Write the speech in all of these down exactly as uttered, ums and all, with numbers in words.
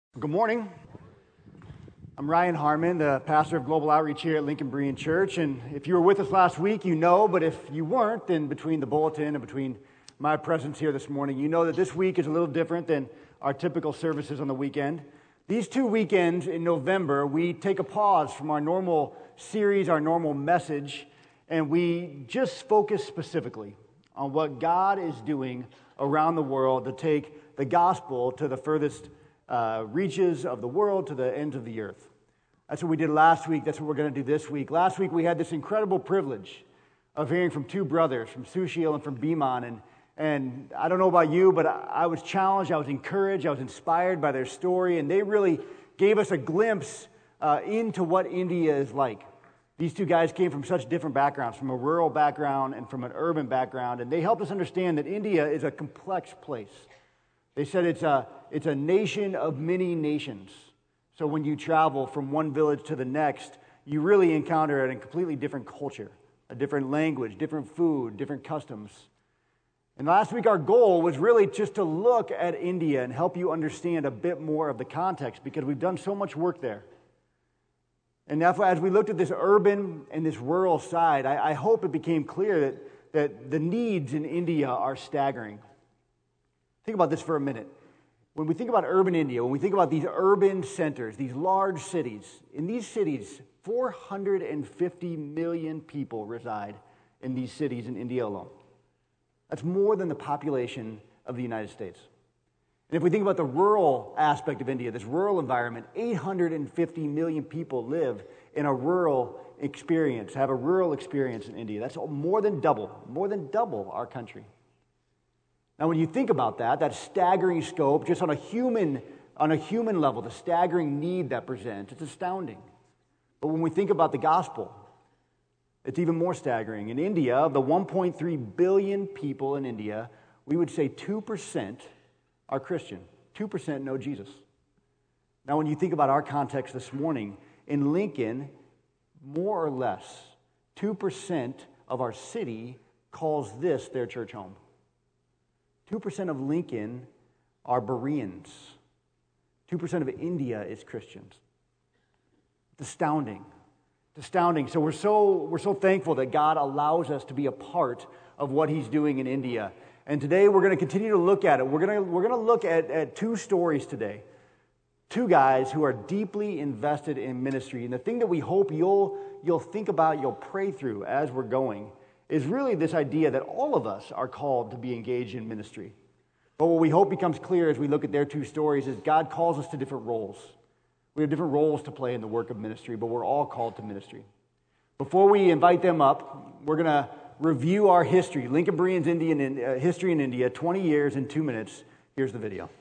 Good morning. I'm Ryan Harmon, the pastor of Global Outreach here at Lincoln Berean Church. And if you were with us last week, you know, but if you weren't, then between the bulletin and between my presence here this morning, you know that this week is a little different than our typical services on the weekend. These two weekends in November, we take a pause from our normal series, our normal message, and we just focus specifically on what God is doing around the world to take the gospel to the furthest Uh, reaches of the world, to the ends of the earth. That's what we did last week. That's what we're going to do this week. Last week we had this incredible privilege of hearing from two brothers, from Sushil and from Biman. And, and I don't know about you, but I, I was challenged, I was encouraged, I was inspired by their story, and they really gave us a glimpse uh, into what India is like. These two guys came from such different backgrounds, from a rural background and from an urban background, and they helped us understand that India is a complex place. They said it's a, it's a nation of many nations. So when you travel from one village to the next, you really encounter a completely different culture, a different language, different food, different customs. And last week our goal was really just to look at India and help you understand a bit more of the context, because we've done so much work there. And therefore, as we looked at this urban and this rural side, I, I hope it became clear that, that the needs in India are staggering. Think about this for a minute. When we think about urban India, when we think about these urban centers, these large cities, in these cities, four hundred fifty million people reside in these cities in India alone. That's more than the population of the United States. And if we think about the rural aspect of India, this rural environment, eight hundred fifty million people live in a rural experience, have a rural experience in India. That's more than double, more than double our country. Now, when you think about that, that staggering scope, just on a human, on a human level, the staggering need that presents, it's astounding. But when we think about the gospel, it's even more staggering. In India, of the one point three billion people in India, we would say two percent are Christian. two percent know Jesus. Now, when you think about our context this morning, in Lincoln, more or less, two percent of our city calls this their church home. two percent of Lincoln are Bereans. two percent of India is Christians. It's astounding. It's astounding. So we're so we're so thankful that God allows us to be a part of what He's doing in India. And today we're going to continue to look at it. We're going to we're going to look at, at two stories today. Two guys who are deeply invested in ministry. And the thing that we hope you'll you'll think about, you'll pray through as we're going, is really this idea that all of us are called to be engaged in ministry. But what we hope becomes clear as we look at their two stories is God calls us to different roles. We have different roles to play in the work of ministry, but we're all called to ministry. Before we invite them up, we're going to review our history, Lincoln Berean's Indian uh, history in India, twenty years in two minutes. Here's the video.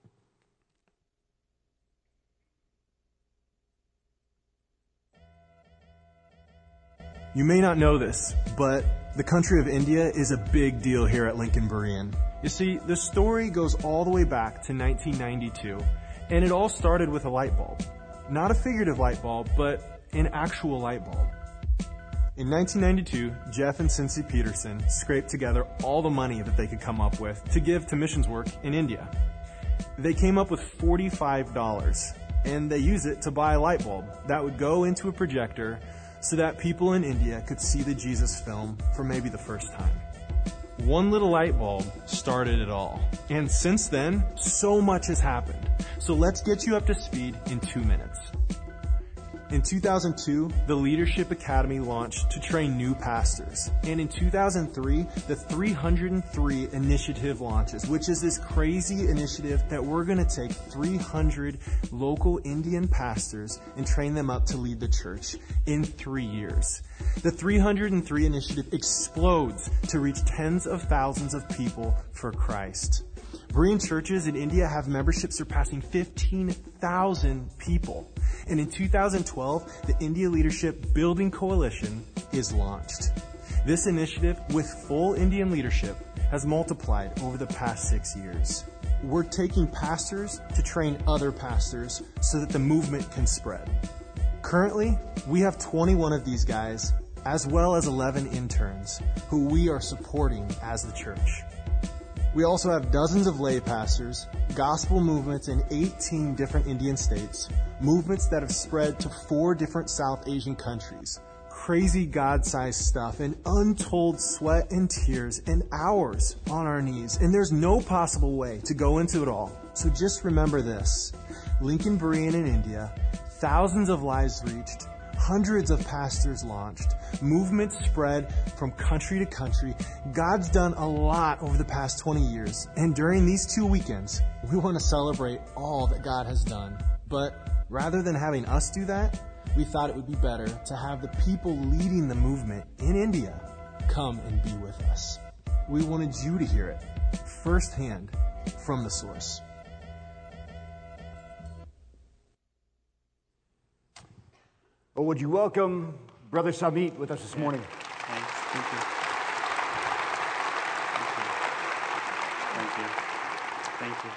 You may not know this, but the country of India is a big deal here at Lincoln Berean. You see, the story goes all the way back to nineteen ninety-two, and it all started with a light bulb. Not a figurative light bulb, but an actual light bulb. In nineteen ninety-two, Jeff and Cincy Peterson scraped together all the money that they could come up with to give to missions work in India. They came up with forty-five dollars, and they used it to buy a light bulb that would go into a projector so that people in India could see the Jesus film for maybe the first time. One little light bulb started it all. And since then, so much has happened. So let's get you up to speed in two minutes. In two thousand two, the Leadership Academy launched to train new pastors. And in two thousand three, the three hundred three Initiative launches, which is this crazy initiative that we're going to take three hundred local Indian pastors and train them up to lead the church in three years. The three hundred three Initiative explodes to reach tens of thousands of people for Christ. Berean churches in India have membership surpassing fifteen thousand people. And in two thousand twelve, the India Leadership Building Coalition is launched. This initiative, with full Indian leadership, has multiplied over the past six years. We're taking pastors to train other pastors so that the movement can spread. Currently, we have twenty-one of these guys, as well as eleven interns, who we are supporting as the church. We also have dozens of lay pastors, gospel movements in eighteen different Indian states, movements that have spread to four different South Asian countries. Crazy God-sized stuff and untold sweat and tears and hours on our knees. And there's no possible way to go into it all. So just remember this. Lincoln Berean in India, thousands of lives reached, hundreds of pastors launched, movements spread from country to country. God's done a lot over the past twenty years. And during these two weekends, we want to celebrate all that God has done. But rather than having us do that, we thought it would be better to have the people leading the movement in India come and be with us. We wanted you to hear it firsthand from the source. Well, would you welcome Brother Samit with us this morning? Thanks. Thank you. Thank you. Thank you. Thank you.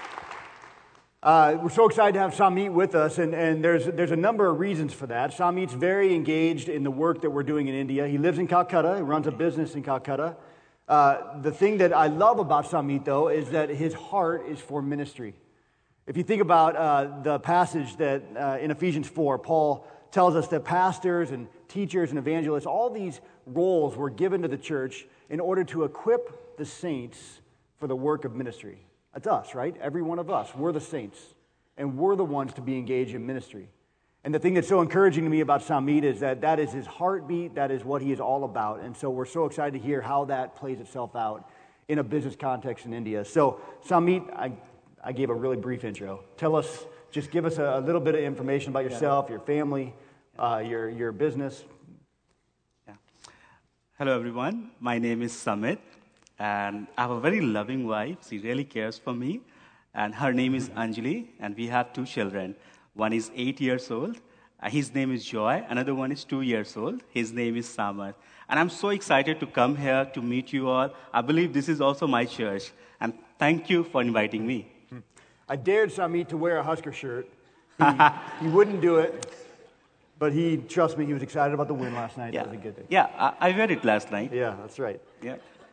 Uh, we're so excited to have Samit with us, and, and there's there's a number of reasons for that. Samit's very engaged in the work that we're doing in India. He lives in Calcutta. He runs a business in Calcutta. Uh, the thing that I love about Samit, though, is that his heart is for ministry. If you think about uh, the passage that uh, in Ephesians four, Paul tells us that pastors and teachers and evangelists, all these roles were given to the church in order to equip the saints for the work of ministry. That's us, right? Every one of us. We're the saints, and we're the ones to be engaged in ministry. And the thing that's so encouraging to me about Samit is that that is his heartbeat, that is what he is all about. And so we're so excited to hear how that plays itself out in a business context in India. So Samit, I, I gave a really brief intro. Tell us, just give us a, a little bit of information about yourself, your family, uh, your, your business. Yeah. Hello, everyone. My name is Samit. And I have a very loving wife. She really cares for me. And her name is Anjali. And we have two children. One is eight years old. Uh, his name is Joy. Another one is two years old. His name is Samar. And I'm so excited to come here to meet you all. I believe this is also my church. And thank you for inviting me. I dared Samit to wear a Husker shirt. He, he wouldn't do it. But he, trust me, he was excited about the win last night. Yeah. That was a good thing. Yeah, I, I read it last night. Yeah, that's right. Yeah.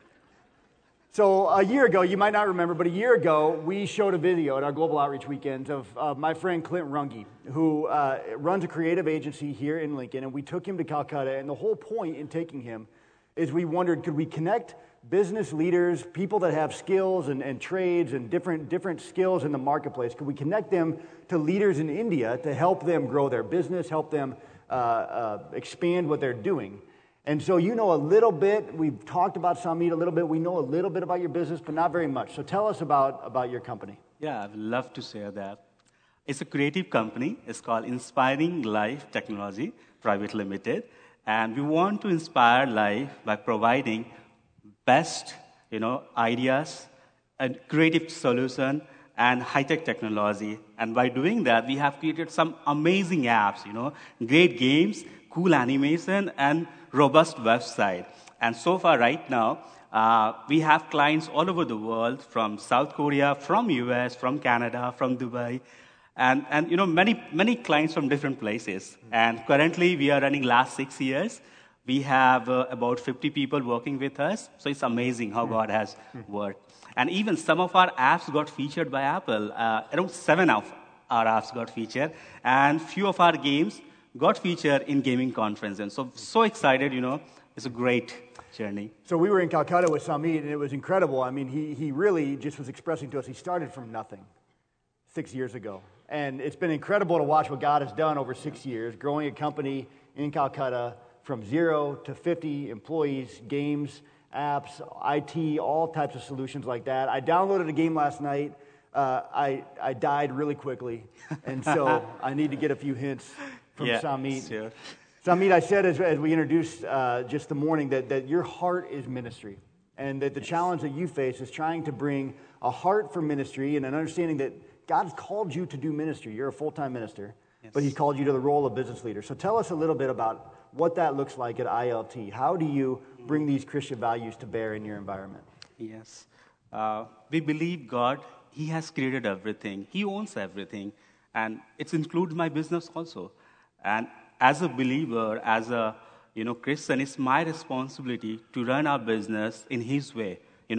So a year ago, you might not remember, but a year ago, we showed a video at our Global Outreach Weekends of uh, my friend Clint Runge, who uh, runs a creative agency here in Lincoln, and we took him to Calcutta, and the whole point in taking him is we wondered, could we connect business leaders, people that have skills and, and trades and different, different skills in the marketplace, could we connect them to leaders in India to help them grow their business, help them uh, uh, expand what they're doing? And so you know a little bit, we've talked about Samit a little bit, we know a little bit about your business, but not very much. So tell us about, about your company. Yeah, I'd love to share that. It's a creative company. It's called Inspiring Life Technology Private Limited. And we want to inspire life by providing best, you know, ideas, and creative solution, and high-tech technology. And by doing that, we have created some amazing apps, you know, great games, cool animation, and robust website. And so far right now, uh, we have clients all over the world, from South Korea, from U S, from Canada, from Dubai, and, and you know, many, many clients from different places. And currently, we are running last six years. We have uh, about fifty people working with us. So it's amazing how God has worked. And even some of our apps got featured by Apple. Uh, around seven of our apps got featured. And few of our games got featured in gaming conferences. So, so excited, you know. It's a great journey. So we were in Calcutta with Samit, and it was incredible. I mean, he, he really just was expressing to us, he started from nothing six years ago. And it's been incredible to watch what God has done over six years, growing a company in Calcutta from zero to fifty employees, games, apps, I T, all types of solutions like that. I downloaded a game last night. Uh, I, I died really quickly, and so I need to get a few hints from yeah, Samit. Sure. Samit, I said as, as we introduced uh, just the morning that, that your heart is ministry, and that the yes. challenge that you face is trying to bring a heart for ministry and an understanding that God's called you to do ministry. You're a full-time minister, yes. but He's called you to the role of business leader. So tell us a little bit about what that looks like at I L T. How do you bring these Christian values to bear in your environment? Yes. Uh, we believe God, He has created everything. He owns everything. And it includes my business also. And as a believer, as a you know Christian, it's my responsibility to run our business in His way. You know,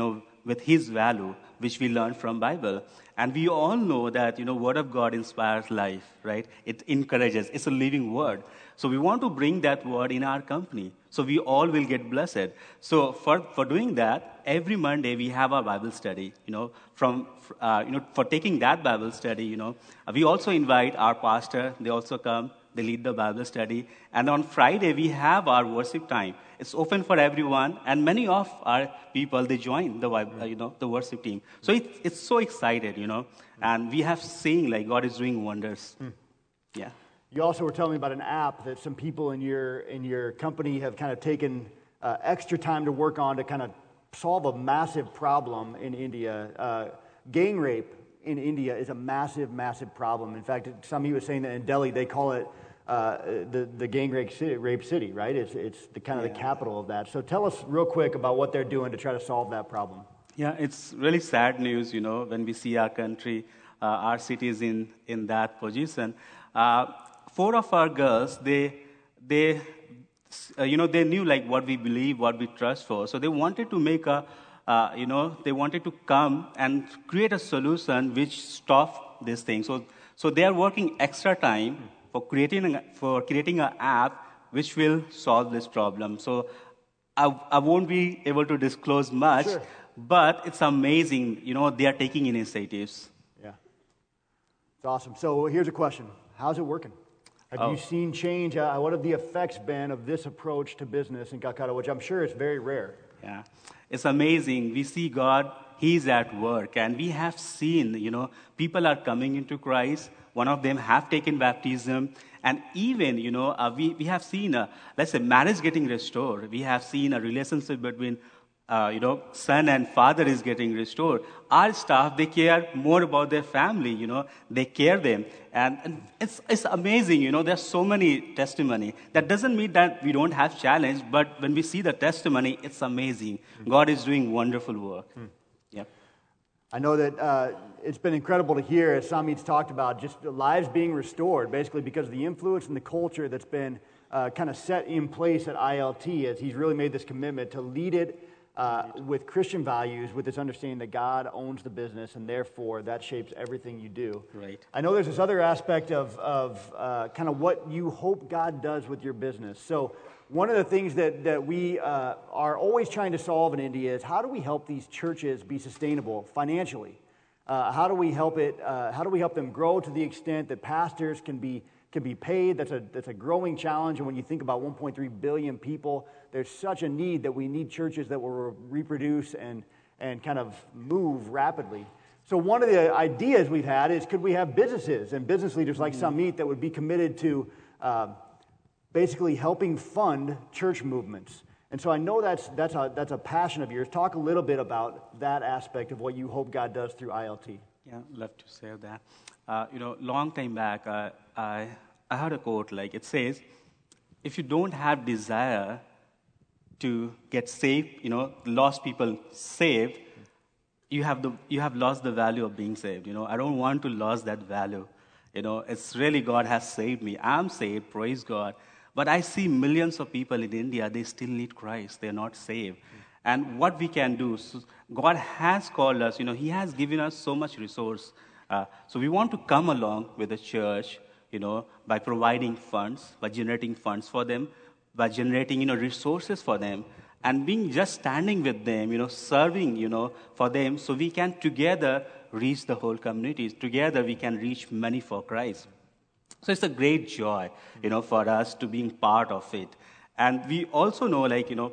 with his value, which we learn from Bible. And we all know that, you know, Word of God inspires life, right? It encourages. It's a living Word. So we want to bring that Word in our company. So we all will get blessed. So for, for doing that, every Monday we have our Bible study, you know, from, uh, you know, for taking that Bible study, you know, we also invite our pastor. They also come. They lead the Bible study. And on Friday, we have our worship time. It's open for everyone. And many of our people, they join the, uh, you know, the worship team. So it, it's so excited, you know. And we have seen, like, God is doing wonders. Mm. Yeah. You also were telling me about an app that some people in your in your company have kind of taken uh, extra time to work on to kind of solve a massive problem in India. Uh, gang rape in India is a massive, massive problem. In fact, somebody was saying that in Delhi they call it uh, the the gang rape city, rape city, right? It's it's the kind of yeah. the capital of that. So tell us real quick about what they're doing to try to solve that problem. Yeah, it's really sad news, you know, when we see our country, uh, our cities in in that position. Uh, Four of our girls, they, they, uh, you know, they knew like what we believe, what we trust for. So they wanted to make a, uh, you know, they wanted to come and create a solution which stop this thing. So, so they are working extra time for creating a, for creating an app which will solve this problem. So I, I won't be able to disclose much, sure. but it's amazing. You know, they are taking initiatives. Yeah, it's awesome. So here's a question: how's it working? Have oh. you seen change? Uh, what have the effects been of this approach to business in Calcutta, which I'm sure is very rare? Yeah, it's amazing. We see God, He's at work. And we have seen, you know, people are coming into Christ. One of them have taken baptism. And even, you know, uh, we, we have seen, a, let's say, marriage getting restored. We have seen a relationship between Uh, you know, son and father is getting restored. Our staff, they care more about their family, you know, they care them. And, and it's, it's amazing, you know, there's so many testimony. That doesn't mean that we don't have challenge, but when we see the testimony, it's amazing. Mm. God is doing wonderful work. Mm. Yeah. I know that uh, it's been incredible to hear, as Samit's talked about, just lives being restored, basically because of the influence and the culture that's been uh, kind of set in place at I L T, as he's really made this commitment to lead it Uh, with Christian values, with this understanding that God owns the business, and therefore that shapes everything you do. Right. I know there's this other aspect of, of uh, kind of what you hope God does with your business. So one of the things that, that we uh, are always trying to solve in India is how do we help these churches be sustainable financially? Uh, how do we help it? Uh, how do we help them grow to the extent that pastors can be can be paid? That's a that's a growing challenge. And when you think about one point three billion people, there's such a need that we need churches that will reproduce and and kind of move rapidly. So one of the ideas we've had is, could we have businesses and business leaders like mm-hmm. Samit that would be committed to uh, basically helping fund church movements? And so I know that's that's a that's a passion of yours. Talk a little bit about that aspect of what you hope God does through I L T. Yeah, I'd love to say that. Uh, you know, long time back, uh, I I heard a quote like it says, "If you don't have desire to get saved, you know, lost people saved, you have the you have lost the value of being saved. You know, I don't want to lose that value. You know, it's really God has saved me. I'm saved, praise God. But I see millions of people in India, they still need Christ. They're not saved. Mm-hmm. And what we can do, so God has called us, you know, He has given us so much resource. Uh, so we want to come along with the church, you know, by providing funds, by generating funds for them, by generating, you know, resources for them, and being just standing with them, you know, serving, you know, for them, so we can together reach the whole community. Together we can reach many for Christ. So it's a great joy, you know, for us to being part of it. And we also know, like, you know,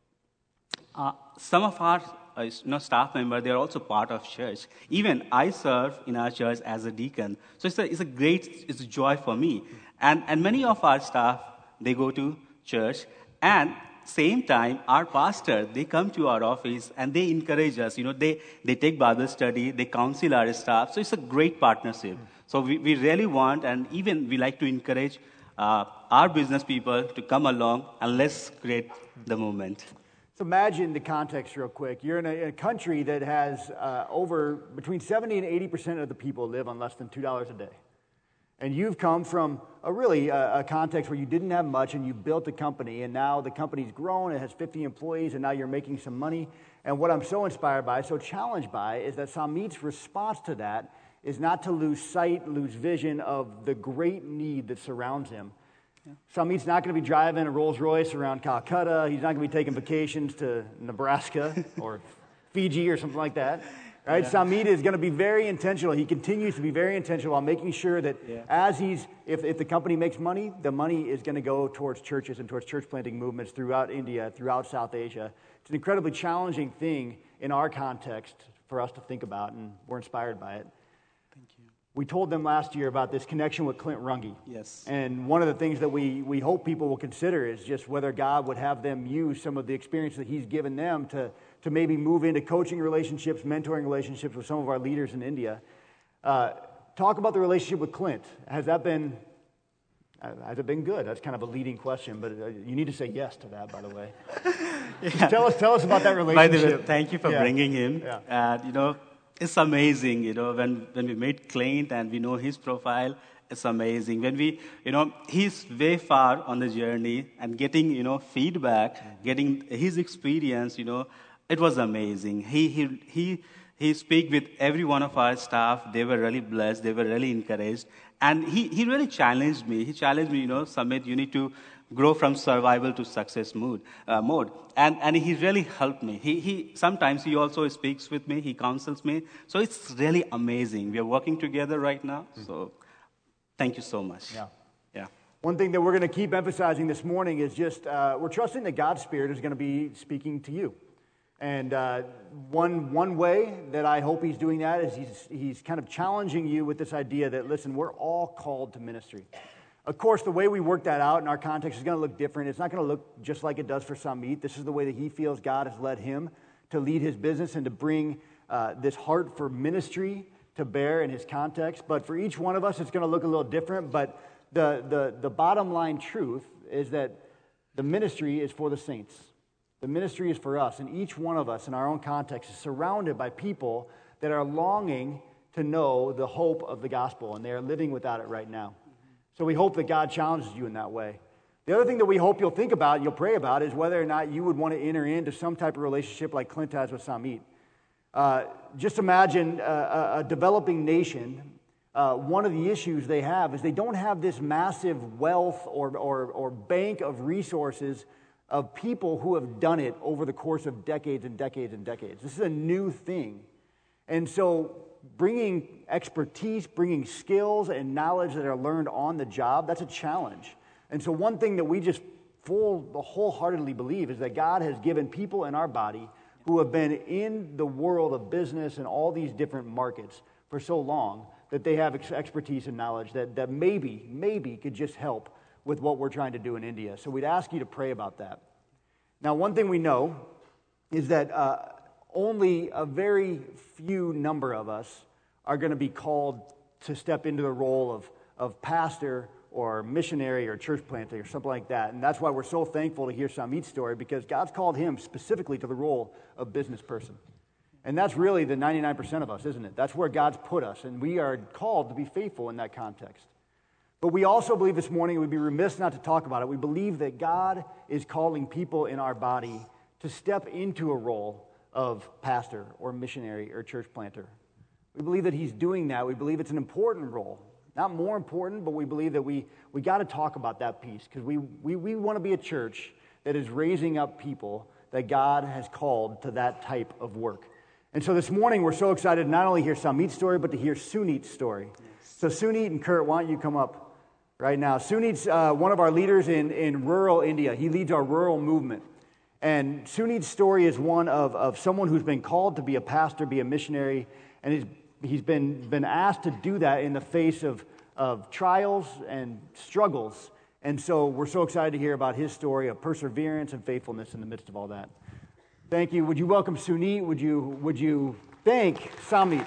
uh, some of our uh, you know, staff members, they're also part of church. Even I serve in our church as a deacon. So it's a, it's a great, it's a joy for me. And, and many of our staff, they go to church, and same time, our pastor, they come to our office and they encourage us. You know, they, they take Bible study, they counsel our staff. So it's a great partnership. So we, we really want, and even we like to encourage uh, our business people to come along and let's create the movement. So imagine the context real quick. You're in a, a country that has uh, over between seventy and eighty percent of the people live on less than two dollars a day. And you've come from a really uh, a context where you didn't have much and you built a company, and now the company's grown, it has fifty employees, and now you're making some money. And what I'm so inspired by, so challenged by, is that Samit's response to that is not to lose sight, lose vision of the great need that surrounds him. Yeah. Samit's not going to be driving a Rolls Royce around Calcutta. He's not going to be taking vacations to Nebraska or Fiji or something like that. Right? Yeah. Samit is going to be very intentional. He continues to be very intentional on making sure that yeah. as he's, if, if the company makes money, the money is going to go towards churches and towards church planting movements throughout India, throughout South Asia. It's an incredibly challenging thing in our context for us to think about, and we're inspired by it. Thank you. We told them last year about this connection with Clint Runge. Yes. And one of the things that we, we hope people will consider is just whether God would have them use some of the experience that he's given them to, to maybe move into coaching relationships, mentoring relationships with some of our leaders in India. Uh, talk about the relationship with Clint. Has that been, uh, has it been good? That's kind of a leading question, but uh, you need to say yes to that, by the way. yeah. Tell us, tell us about that relationship. By the way, thank you for yeah. bringing him. Yeah. Uh, you know, it's amazing, you know, when, when we meet Clint and we know his profile, it's amazing. When we, you know, he's way far on the journey and getting, you know, feedback, mm-hmm. getting his experience, you know, it was amazing. He, he, he, he speak with every one of our staff. They were really blessed. They were really encouraged. And he, he really challenged me. He challenged me, you know, Samit, you need to grow from survival to success mood, uh, mode. And, and he really helped me. He, he, sometimes he also speaks with me. He counsels me. So it's really amazing. We are working together right now. Mm-hmm. So thank you so much. Yeah. Yeah. One thing that we're going to keep emphasizing this morning is just uh, we're trusting that God's Spirit is going to be speaking to you. And uh, one one way that I hope he's doing that is he's, he's kind of challenging you with this idea that, listen, we're all called to ministry. Of course, the way we work that out in our context is going to look different. It's not going to look just like it does for Samit. This is the way that he feels God has led him to lead his business and to bring uh, this heart for ministry to bear in his context. But for each one of us, it's going to look a little different. But the, the, the bottom line truth is that the ministry is for the saints. The ministry is for us. And each one of us in our own context is surrounded by people that are longing to know the hope of the gospel. And they are living without it right now. So we hope that God challenges you in that way. The other thing that we hope you'll think about, you'll pray about, is whether or not you would want to enter into some type of relationship like Clint has with Samit. Uh, just imagine a, a developing nation. Uh, one of the issues they have is they don't have this massive wealth or, or, or bank of resources of people who have done it over the course of decades and decades and decades. This is a new thing. And so bringing expertise, bringing skills and knowledge that are learned on the job, that's a challenge. And so one thing that we just full, wholeheartedly believe is that God has given people in our body who have been in the world of business and all these different markets for so long that they have ex- expertise and knowledge that, that maybe, maybe could just help with what we're trying to do in India. So we'd ask you to pray about that. Now, one thing we know is that uh, only a very few number of us are going to be called to step into the role of, of pastor or missionary or church planting or something like that. And that's why we're so thankful to hear Samit's story, because God's called him specifically to the role of business person. And that's really the ninety-nine percent of us, isn't it? That's where God's put us, and we are called to be faithful in that context. But we also believe this morning, it would be remiss not to talk about it, we believe that God is calling people in our body to step into a role of pastor or missionary or church planter. We believe that he's doing that. We believe it's an important role. Not more important, but we believe that we, we got to talk about that piece, because we, we, we want to be a church that is raising up people that God has called to that type of work. And so this morning, we're so excited to not only hear Samit's story, but to hear Sunit's story. Yes. So Sunit and Kurt, why don't you come up right now? Sunit's uh, one of our leaders in, in rural India. He leads our rural movement. And Sunit's story is one of, of someone who's been called to be a pastor, be a missionary, and he's, he's been, been asked to do that in the face of, of trials and struggles. And so we're so excited to hear about his story of perseverance and faithfulness in the midst of all that. Thank you. Would you welcome Sunit? Would you, would you thank Samit?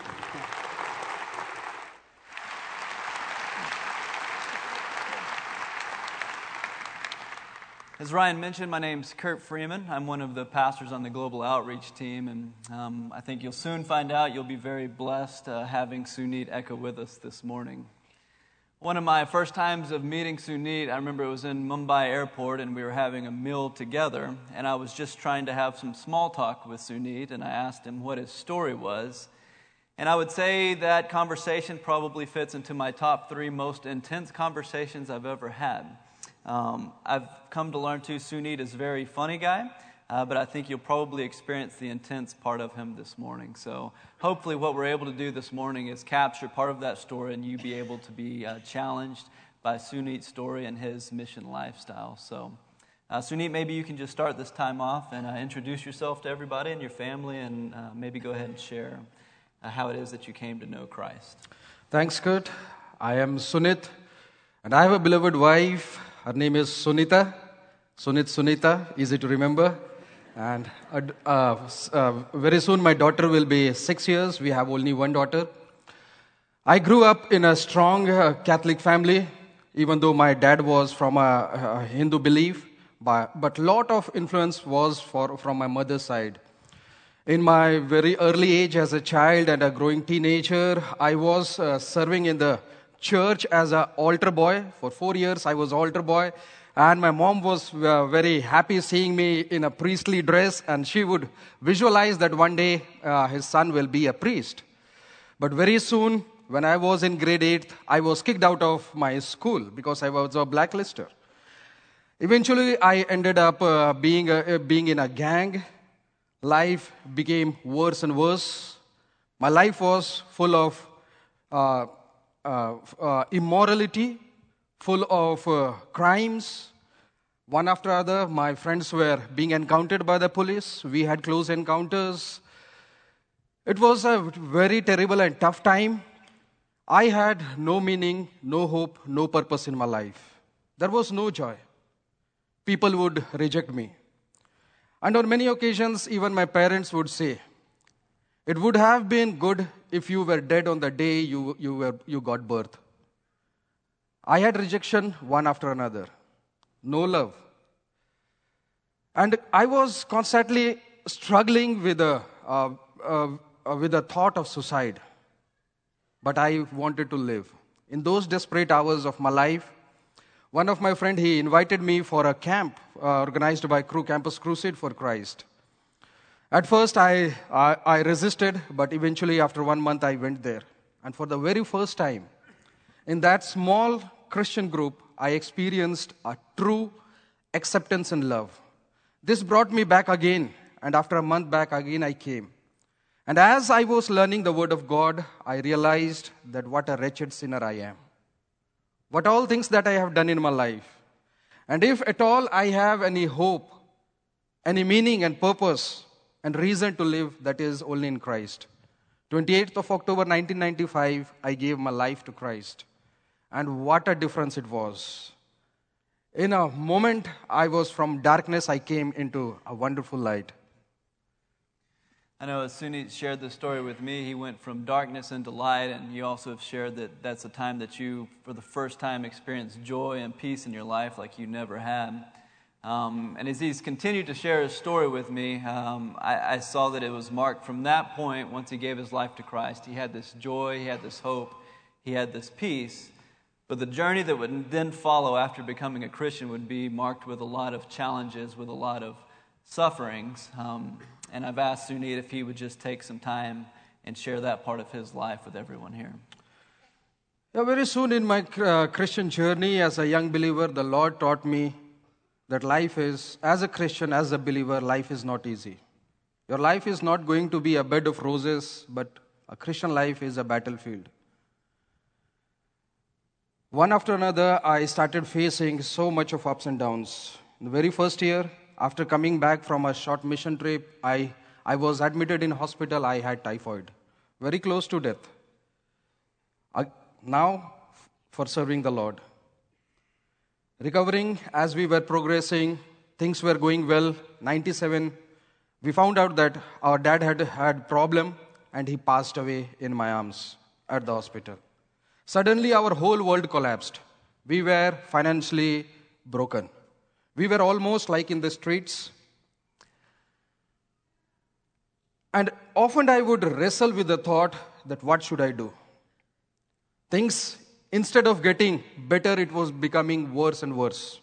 As Ryan mentioned, my name's Kurt Freeman. I'm one of the pastors on the Global Outreach team, and um, I think you'll soon find out you'll be very blessed uh, having Sunit Eka with us this morning. One of my first times of meeting Sunit, I remember it was in Mumbai airport and we were having a meal together, and I was just trying to have some small talk with Sunit, and I asked him what his story was. And I would say that conversation probably fits into my top three most intense conversations I've ever had. Um, I've come to learn too, Sunit is a very funny guy, uh, but I think you'll probably experience the intense part of him this morning. So hopefully what we're able to do this morning is capture part of that story and you be able to be uh, challenged by Sunit's story and his mission lifestyle. So uh, Sunit, maybe you can just start this time off and uh, introduce yourself to everybody and your family, and uh, maybe go ahead and share uh, how it is that you came to know Christ. Thanks, Kurt. I am Sunit, and I have a beloved wife. Her name is Sunita. Sunit Sunita, easy to remember. And uh, uh, uh, very soon my daughter will be six years. We have only one daughter. I grew up in a strong uh, Catholic family, even though my dad was from a, a Hindu belief. But, but lot of influence was for, from my mother's side. In my very early age as a child and a growing teenager, I was uh, serving in the church as an altar boy. For four years, I was altar boy. And my mom was uh, very happy seeing me in a priestly dress, and she would visualize that one day uh, his son will be a priest. But very soon, when I was in grade eight, I was kicked out of my school because I was a blacklister. Eventually, I ended up uh, being, a, uh, being in a gang. Life became worse and worse. My life was full of uh, uh, uh, immorality, full of uh, crimes. One after other, my friends were being encountered by the police. We had close encounters. It was a very terrible and tough time. I had no meaning, no hope, no purpose in my life. There was no joy. People would reject me. And on many occasions, even my parents would say, it would have been good if you were dead on the day you, you, were, you got birth. I had rejection one after another. No love. And I was constantly struggling with the, uh, uh, uh, with the thought of suicide. But I wanted to live. In those desperate hours of my life, one of my friends, he invited me for a camp uh, organized by Cru Campus Crusade for Christ. At first, I, I, I resisted, but eventually after one month, I went there. And for the very first time, in that small Christian group, I experienced a true acceptance and love. This brought me back again, and after a month back again I came. And as I was learning the word of God, I realized that what a wretched sinner I am. What all things that I have done in my life. And if at all I have any hope, any meaning and purpose and reason to live, that is only in Christ. twenty-eighth of October nineteen ninety-five, I gave my life to Christ. And what a difference it was. In a moment, I was from darkness, I came into a wonderful light. I know as Sunit shared this story with me, he went from darkness into light, and you also have shared that that's a time that you, for the first time, experienced joy and peace in your life like you never had. Um, and as he's continued to share his story with me, um, I, I saw that it was marked from that point, once he gave his life to Christ, he had this joy, he had this hope, he had this peace. But the journey that would then follow after becoming a Christian would be marked with a lot of challenges, with a lot of sufferings. Um, and I've asked Sunit if he would just take some time and share that part of his life with everyone here. Yeah, very soon in my uh, Christian journey as a young believer, the Lord taught me that life is, as a Christian, as a believer, life is not easy. Your life is not going to be a bed of roses, but a Christian life is a battlefield. One after another, I started facing so much of ups and downs. In the very first year, after coming back from a short mission trip, I, I was admitted in hospital. I had typhoid, very close to death. I, now, for serving the Lord. Recovering as we were progressing, things were going well. ninety-seven, we found out that our dad had had problem and he passed away in my arms at the hospital. Suddenly, our whole world collapsed. We were financially broken. We were almost like in the streets. And often I would wrestle with the thought that what should I do? Things instead of getting better, it was becoming worse and worse.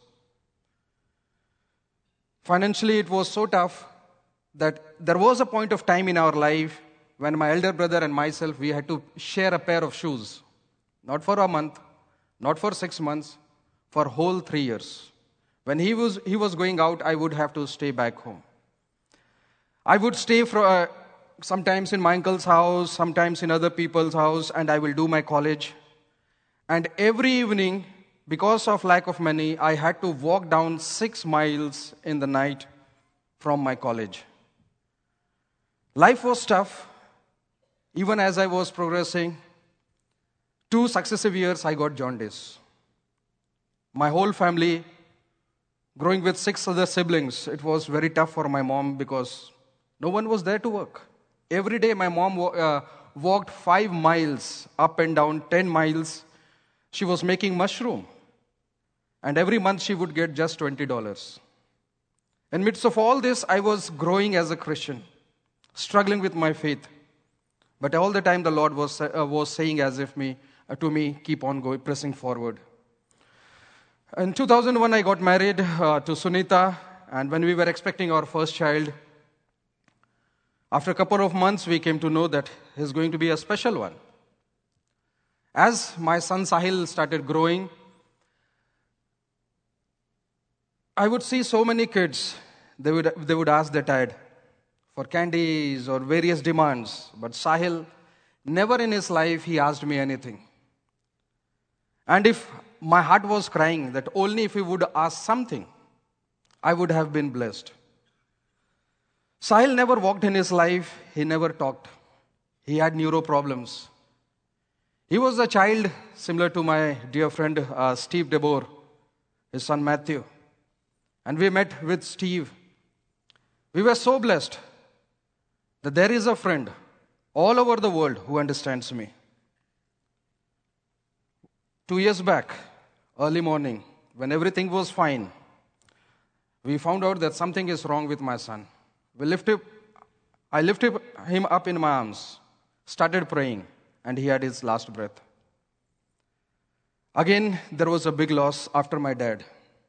Financially, it was so tough that there was a point of time in our life when my elder brother and myself, we had to share a pair of shoes. Not for a month, not for six months, for whole three years. When he was, he was going out, I would have to stay back home. I would stay for, uh, sometimes in my uncle's house, sometimes in other people's house, and I will do my college. And every evening, because of lack of money, I had to walk down six miles in the night from my college. Life was tough. Even as I was progressing, two successive years I got jaundice. My whole family, growing with six other siblings, it was very tough for my mom because no one was there to work. Every day my mom uh, walked five miles up and down, ten miles. She was making mushroom. And every month she would get just twenty dollars. In midst of all this, I was growing as a Christian, struggling with my faith. But all the time the Lord was, uh, was saying as if me, uh, to me, keep on going, pressing forward. In two thousand one, I got married uh, to Sunita, and when we were expecting our first child, after a couple of months, we came to know that he's going to be a special one. As my son Sahil started growing, I would see so many kids, they would, they would ask their dad for candies or various demands. But Sahil, never in his life he asked me anything. And if my heart was crying that only if he would ask something, I would have been blessed. Sahil never walked in his life, he never talked. He had neuro problems. He was a child similar to my dear friend uh, Steve DeBoer, his son Matthew. And we met with Steve. We were so blessed that there is a friend all over the world who understands me. Two years back, early morning, when everything was fine, we found out that something is wrong with my son. We lifted, I lifted him up in my arms, started praying, and he had his last breath. Again, there was a big loss after my dad.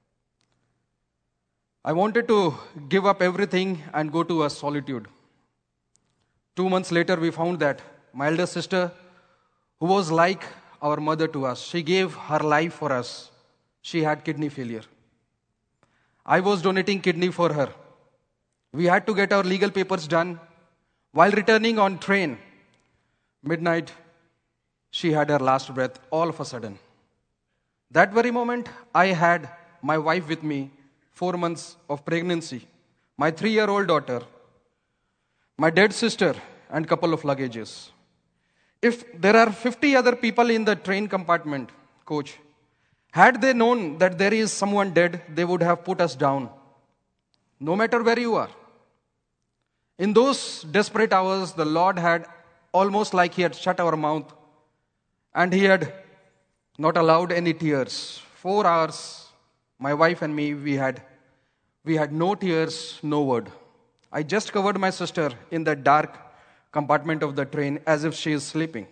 I wanted to give up everything and go to a solitude. Two months later, we found that my elder sister, who was like our mother to us, she gave her life for us. She had kidney failure. I was donating kidney for her. We had to get our legal papers done. While returning on train, midnight, she had her last breath all of a sudden. That very moment, I had my wife with me, four months of pregnancy, my three-year-old daughter, my dead sister, and a couple of luggages. If there are fifty other people in the train compartment, coach, had they known that there is someone dead, they would have put us down, no matter where you are. In those desperate hours, the Lord had almost like He had shut our mouth, and He had not allowed any tears. Four hours, my wife and me, we had, we had no tears, no word. I just covered my sister in the dark compartment of the train as if she is sleeping.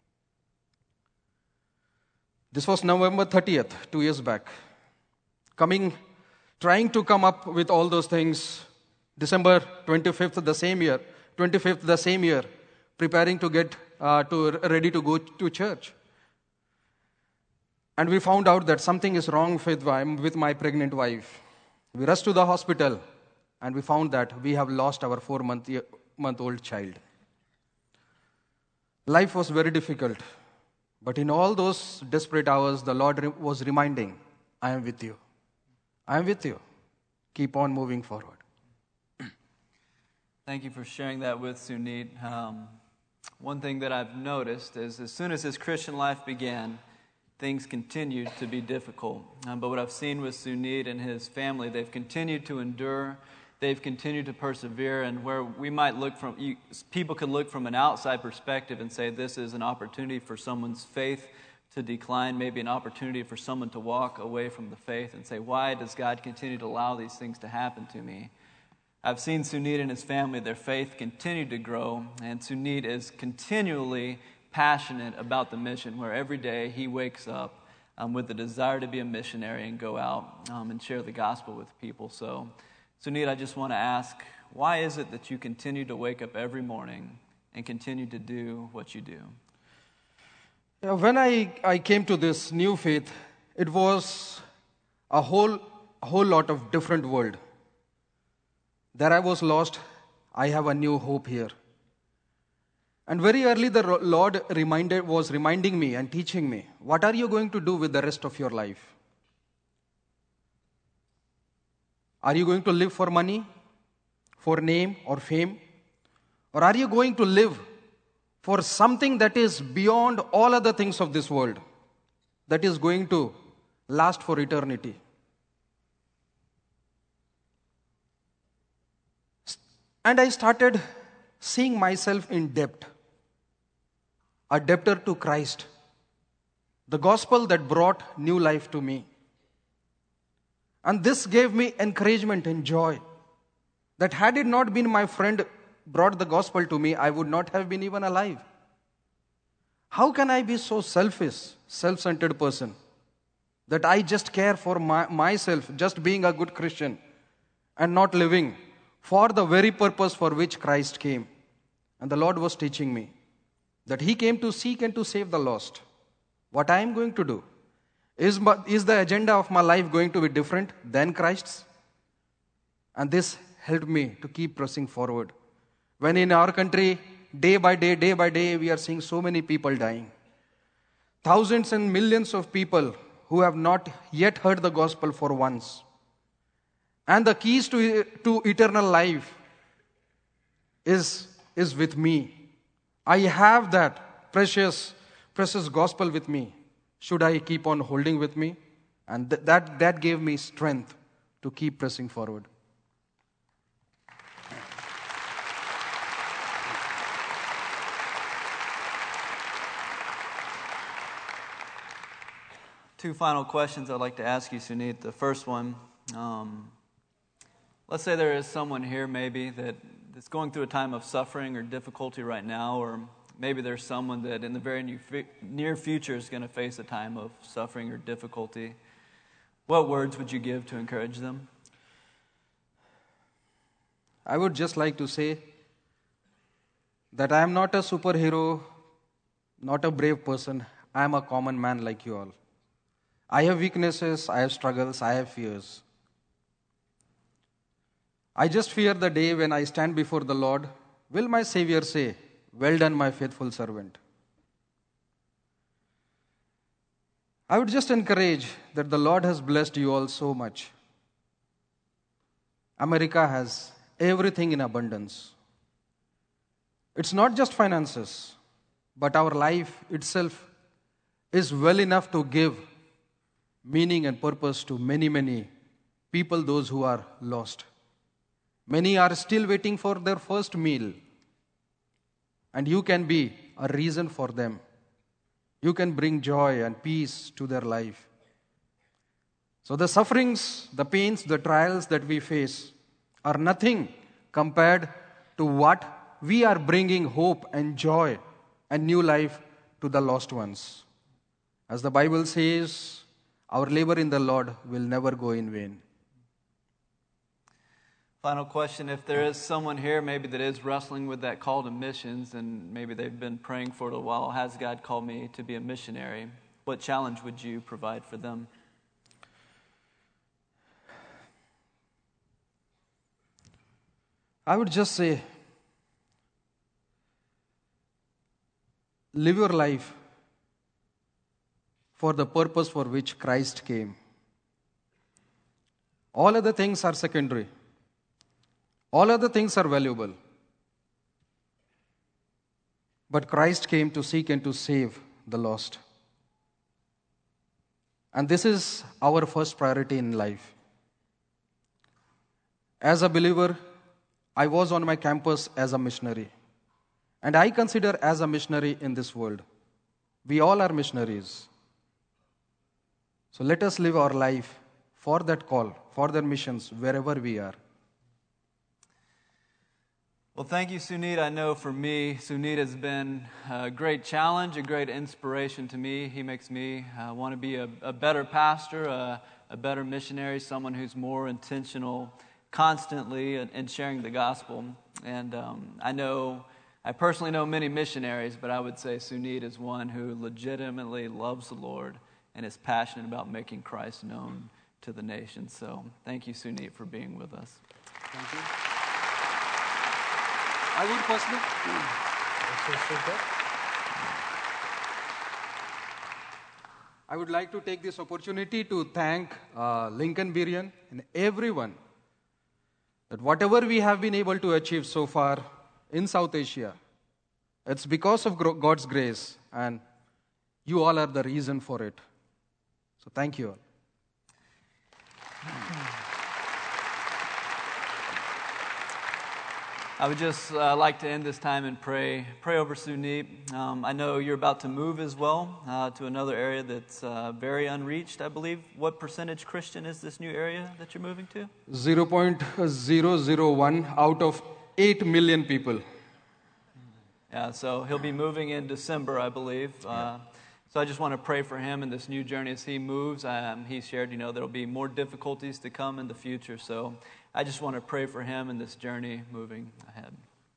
This was November thirtieth, two years back. Coming, trying to come up with all those things, December twenty-fifth the same year, twenty-fifth the same year, preparing to get uh, to ready to go to church. And we found out that something is wrong with, with my pregnant wife. We rushed to the hospital, and we found that we have lost our four-month-old child. Life was very difficult, but in all those desperate hours, the Lord re- was reminding, I am with you. I am with you. Keep on moving forward. Thank you for sharing that with Sunit. Um, one thing that I've noticed is as soon as his Christian life began, things continued to be difficult. Um, but what I've seen with Sunit and his family, they've continued to endure. They've continued to persevere. And where we might look from, you, people could look from an outside perspective and say this is an opportunity for someone's faith to decline, maybe an opportunity for someone to walk away from the faith and say, why does God continue to allow these things to happen to me? I've seen Sunit and his family, their faith continue to grow, and Sunit is continually passionate about the mission, where every day he wakes up um, with the desire to be a missionary and go out um, and share the gospel with people. So, Sunit, I just want to ask, why is it that you continue to wake up every morning and continue to do what you do? Yeah, when I, I came to this new faith, it was a whole, a whole lot of different world. There I was lost. I have a new hope here. And very early the Lord reminded, was reminding me and teaching me, what are you going to do with the rest of your life? Are you going to live for money, for name or fame? Or are you going to live for something that is beyond all other things of this world, that is going to last for eternity? And I started seeing myself in debt, a debtor to Christ, the gospel that brought new life to me. And this gave me encouragement and joy, that had it not been my friend brought the gospel to me, I would not have been even alive. How can I be so selfish, self-centered person, that I just care for my, myself, just being a good Christian, and not living for the very purpose for which Christ came? And the Lord was teaching me that He came to seek and to save the lost. What I am going to do, is, is the agenda of my life going to be different than Christ's? And this helped me to keep pressing forward. When in our country, day by day, day by day, we are seeing so many people dying. Thousands and millions of people who have not yet heard the gospel for once. And the keys to, to eternal life is, is with me. I have that precious, precious gospel with me. Should I keep on holding with me? And th- that, that gave me strength to keep pressing forward. Two final questions I'd like to ask you, Sunit. The first one, um, let's say there is someone here maybe that is going through a time of suffering or difficulty right now, or maybe there's someone that in the very near future is going to face a time of suffering or difficulty. What words would you give to encourage them? I would just like to say that I am not a superhero, not a brave person. I am a common man like you all. I have weaknesses, I have struggles, I have fears. I just fear the day when I stand before the Lord. Will my Savior say, "Well done, my faithful servant"? I would just encourage that the Lord has blessed you all so much. America has everything in abundance. It's not just finances, but our life itself is well enough to give meaning and purpose to many, many people, those who are lost. Many are still waiting for their first meal. And you can be a reason for them. You can bring joy and peace to their life. So the sufferings, the pains, the trials that we face are nothing compared to what we are bringing hope and joy and new life to the lost ones. As the Bible says, our labor in the Lord will never go in vain. Final question, if there is someone here maybe that is wrestling with that call to missions and maybe they've been praying for it a while, has God called me to be a missionary? What challenge would you provide for them? I would just say, live your life for the purpose for which Christ came. All other things are secondary. All other things are valuable. But Christ came to seek and to save the lost. And this is our first priority in life. As a believer, I was on my campus as a missionary. And I consider as a missionary in this world. We all are missionaries. So let us live our life for that call, for their missions, wherever we are. Well, thank you, Sunit. I know for me, Sunit has been a great challenge, a great inspiration to me. He makes me uh, want to be a, a better pastor, a, a better missionary, someone who's more intentional constantly in, in sharing the gospel. And um, I know, I personally know many missionaries, but I would say Sunit is one who legitimately loves the Lord and is passionate about making Christ known to the nations. So thank you, Sunit, for being with us. Thank you. I would personally. I would like to take this opportunity to thank uh, Lincoln Berean and everyone that whatever we have been able to achieve so far in South Asia, it's because of God's grace, and you all are the reason for it. So thank you all. I would just uh, like to end this time and pray pray over Sunit. Um, I know you're about to move as well uh, to another area that's uh, very unreached, I believe. What percentage Christian is this new area that you're moving to? zero point zero zero one out of eight million people. Yeah, so he'll be moving in December, I believe. Uh, so I just want to pray for him in this new journey as he moves. Um, he shared, you know, there'll be more difficulties to come in the future. So I just want to pray for him in this journey moving ahead.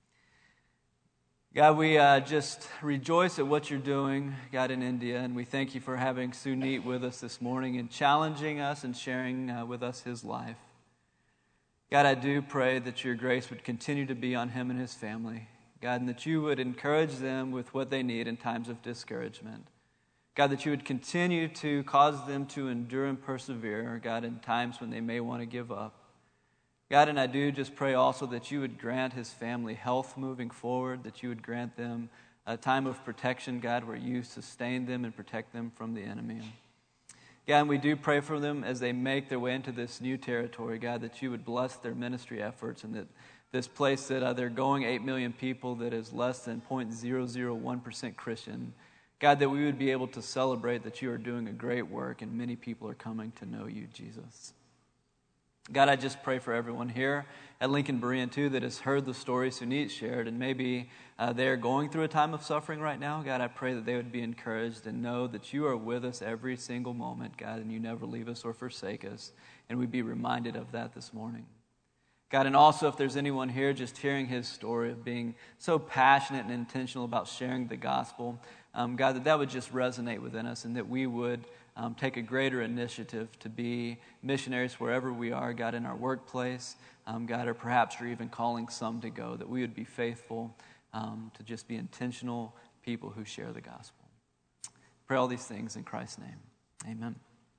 God, we uh, just rejoice at what you're doing, God, in India, and we thank you for having Sunit with us this morning and challenging us and sharing uh, with us his life. God, I do pray that your grace would continue to be on him and his family, God, and that you would encourage them with what they need in times of discouragement. God, that you would continue to cause them to endure and persevere, God, in times when they may want to give up. God, and I do just pray also that you would grant his family health moving forward, that you would grant them a time of protection, God, where you sustain them and protect them from the enemy. God, and we do pray for them as they make their way into this new territory, God, that you would bless their ministry efforts and that this place that uh, they're going, eight million people, that is less than zero point zero zero one percent Christian, God, that we would be able to celebrate that you are doing a great work and many people are coming to know you, Jesus. God, I just pray for everyone here at Lincoln Berean, too, that has heard the story Sunit shared, and maybe uh, they are going through a time of suffering right now. God, I pray that they would be encouraged and know that you are with us every single moment, God, and you never leave us or forsake us, and we'd be reminded of that this morning. God, and also if there's anyone here just hearing his story of being so passionate and intentional about sharing the gospel, um, God, that that would just resonate within us and that we would um, take a greater initiative to be missionaries wherever we are, God, in our workplace, um, God, or perhaps you're even calling some to go, that we would be faithful um, to just be intentional people who share the gospel. Pray all these things in Christ's name. Amen.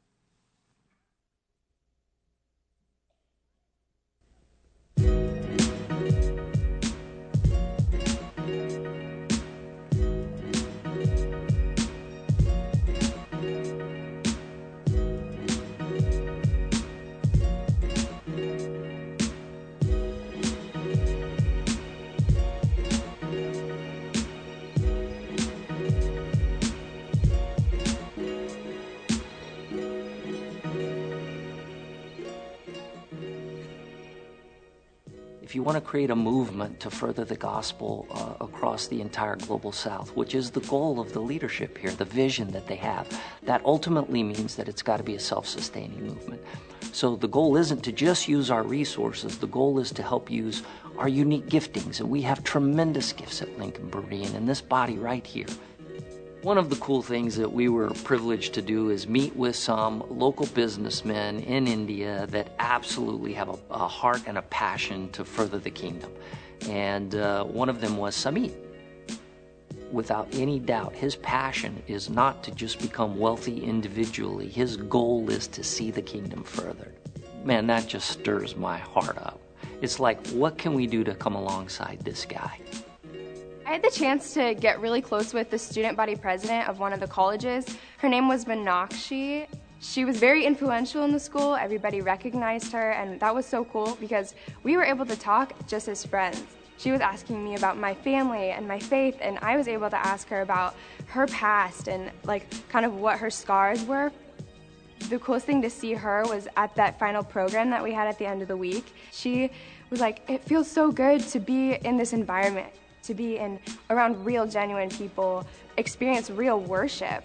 If you want to create a movement to further the gospel uh, across the entire global south, which is the goal of the leadership here, the vision that they have, that ultimately means that it's got to be a self-sustaining movement. So the goal isn't to just use our resources. The goal is to help use our unique giftings. And we have tremendous gifts at Lincoln Berean in this body right here. One of the cool things that we were privileged to do is meet with some local businessmen in India that absolutely have a, a heart and a passion to further the kingdom. And uh, one of them was Samit. Without any doubt, his passion is not to just become wealthy individually. His goal is to see the kingdom furthered. Man, that just stirs my heart up. It's like, what can we do to come alongside this guy? I had the chance to get really close with the student body president of one of the colleges. Her name was Meenakshi. She was very influential in the school. Everybody recognized her, and that was so cool because we were able to talk just as friends. She was asking me about my family and my faith, and I was able to ask her about her past and like kind of what her scars were. The coolest thing to see her was at that final program that we had at the end of the week. She was like, it feels so good to be in this environment, to be in around real, genuine people, experience real worship.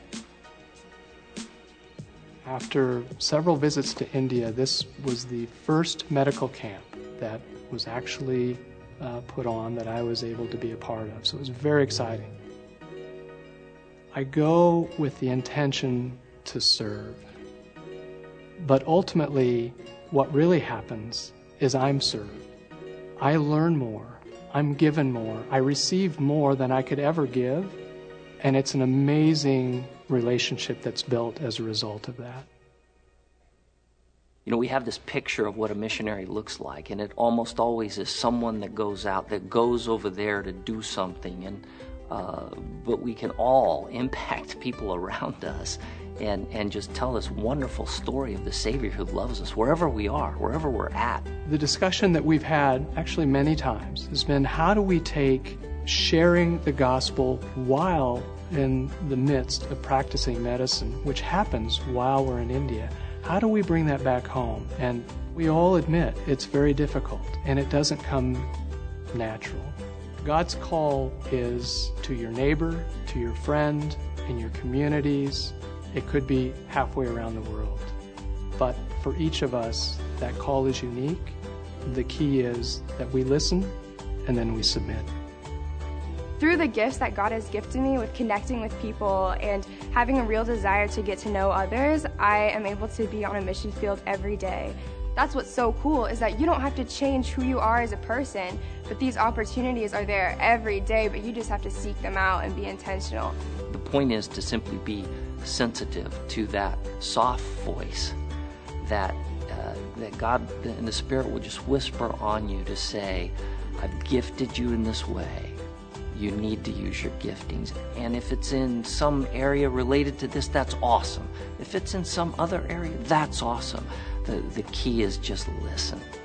After several visits to India, this was the first medical camp that was actually uh, put on that I was able to be a part of. So it was very exciting. I go with the intention to serve. But ultimately, what really happens is I'm served. I learn more. I'm given more. I receive more than I could ever give. And it's an amazing relationship that's built as a result of that. You know, we have this picture of what a missionary looks like, and it almost always is someone that goes out, that goes over there to do something. And uh, but we can all impact people around us and, and just tell this wonderful story of the Savior who loves us wherever we are, wherever we're at. The discussion that we've had, actually many times, has been how do we take sharing the gospel while in the midst of practicing medicine, which happens while we're in India. How do we bring that back home? And we all admit it's very difficult, and it doesn't come natural. God's call is to your neighbor, to your friend, in your communities. It could be halfway around the world. But for each of us, that call is unique. The key is that we listen and then we submit. Through the gifts that God has gifted me with connecting with people and having a real desire to get to know others, I am able to be on a mission field every day. That's what's so cool, is that you don't have to change who you are as a person, but these opportunities are there every day, but you just have to seek them out and be intentional. The point is to simply be sensitive to that soft voice that uh, that God and the Spirit will just whisper on you to say, I've gifted you in this way. You need to use your giftings. And if it's in some area related to this, that's awesome. If it's in some other area, that's awesome. The, the key is just listen.